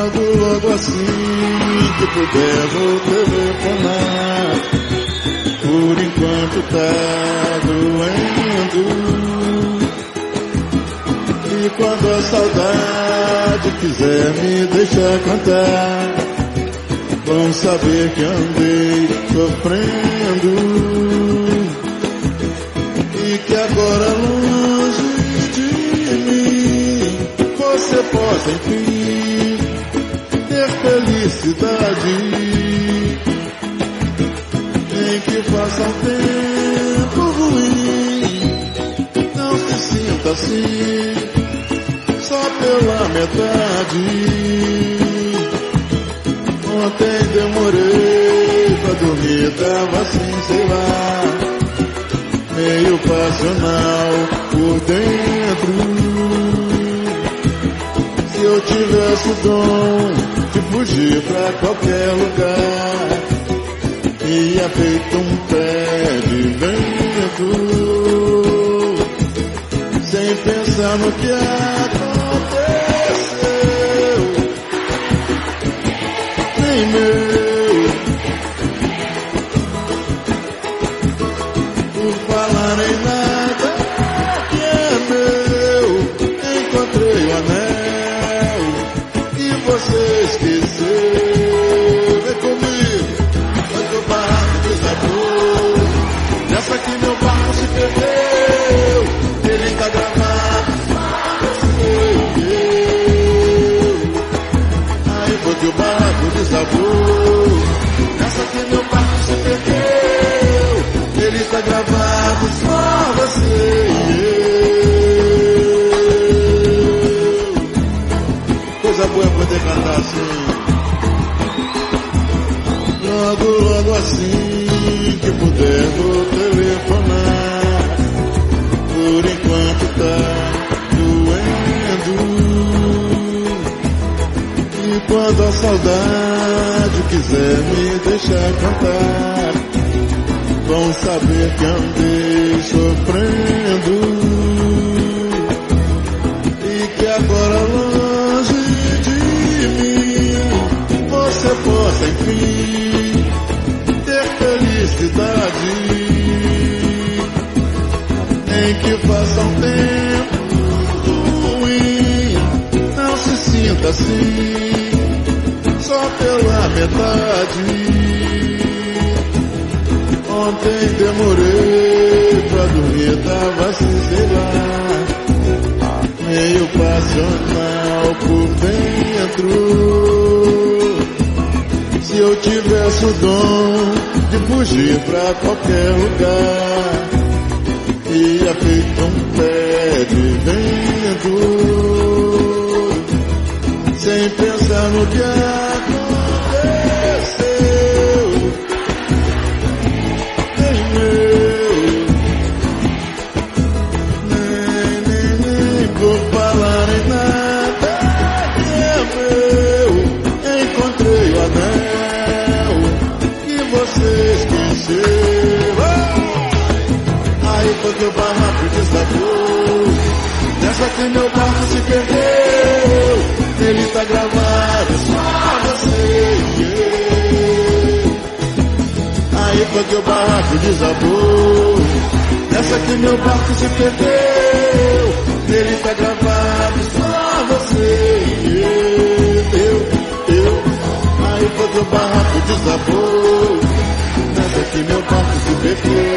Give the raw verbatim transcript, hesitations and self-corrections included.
Logo, logo assim que puder vou telefonar. Por enquanto tá doendo. E quando a saudade quiser me deixar cantar, vão saber que andei sofrendo. E que agora longe de mim você possa enfim ter felicidade. Nem que faça um tempo ruim, não se sinta assim, só pela metade. Ontem demorei pra dormir, tava assim, sei lá, meio passional por dentro. Se eu tivesse o dom de fugir pra qualquer lugar, ia feito um pé de vento, sem pensar no que aconteceu. Nem meu, por falar em nada que é meu, encontrei o anel que você esqueceu. Vem comigo, mas o barco desabou. Nessa que meu barco se perdeu, ele tá gravado, sei eu. Aí foi que o barco desabou. Nessa que meu barco se perdeu, ele tá gravado, só você e eu. Coisa boa é poder cantar assim. Logo, logo assim que puder vou telefonar. Por enquanto tá doendo. E quando a saudade quiser me deixar cantar, vão saber que andei sofrendo. E que agora longe de mim você possa enfim ter felicidade. Nem que faça um tempo ruim, não se sinta assim, só pela metade. Ontem demorei pra dormir, tava assim, sei lá, meio passional por dentro. Se eu tivesse o dom de fugir pra qualquer lugar, ia feito um pé de vento, sem pensar no que aconteceu. Nem meu, nem, nem, nem por falar em nada que é meu, encontrei o anel que você esqueceu. Aí foi que o barraco desabou. Nessa que meu barco se perdeu, ele tá gravado, só você e eu. Aí foi que o barraco desabou. Nessa que meu barco se perdeu, ele tá gravado, só você e eu, eu. Aí foi que o barraco desabou. Nessa que meu barco se perdeu,